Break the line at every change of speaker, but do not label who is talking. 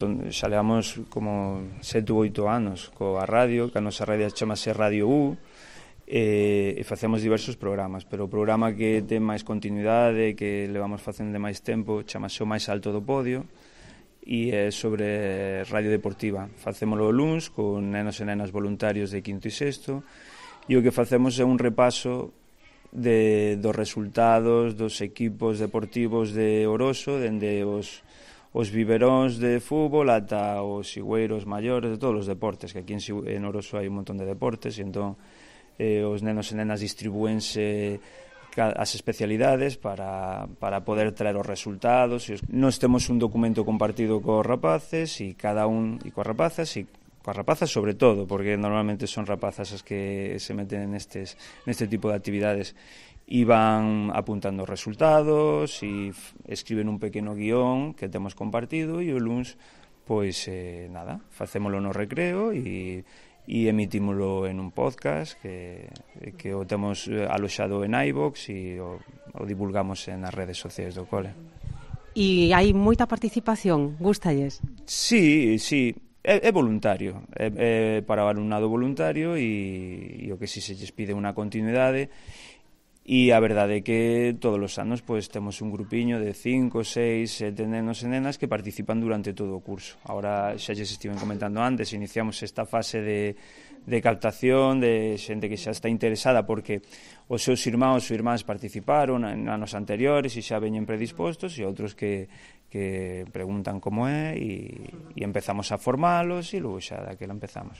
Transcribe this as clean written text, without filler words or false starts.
Xa levamos como 7 ou 8 anos coa radio, que a nosa radio chamase Radio U, e facemos diversos programas, pero o programa que ten máis continuidade, que levamos facendo de máis tempo, chamase O Máis Alto do Podio, e é sobre radio deportiva. Facémolo luns con nenos e nenas voluntarios de quinto e sexto, e o que facemos é un repaso dos resultados dos equipos deportivos de Oroso, dende os biberóns de fútbol ata os sigüeiros maiores, de todos os deportes, que aquí en Oroso hai un montón de deportes, e entón os nenos e nenas distribúense as especialidades para poder traer os resultados. Nós temos un documento compartido cos rapaces e cada un, e coas rapazas sobre todo, porque normalmente son rapazas as que se meten neste tipo de actividades, e van apuntando os resultados e escriben un pequeno guión que temos compartido, e o luns pois facémolo no recreo e emitímolo en un podcast que o temos aloxado en iVoox e o divulgamos nas redes sociais do cole.
E hai moita participación, gústalles?
Sí, é voluntario, é para o alumnado voluntario, e o que si se lles pide unha continuidade. E a verdade é que todos os anos pois temos un grupiño de 5, 6, 7 nenos e nenas que participan durante todo o curso. Agora xa lles estiven comentando antes, iniciamos esta fase de captación de xente que xa está interesada porque os seus irmáns ou irmáns participaron en anos anteriores e xa veñen predispostos, e outros que preguntan como é, e empezamos a formalos, e logo xa daquela empezamos.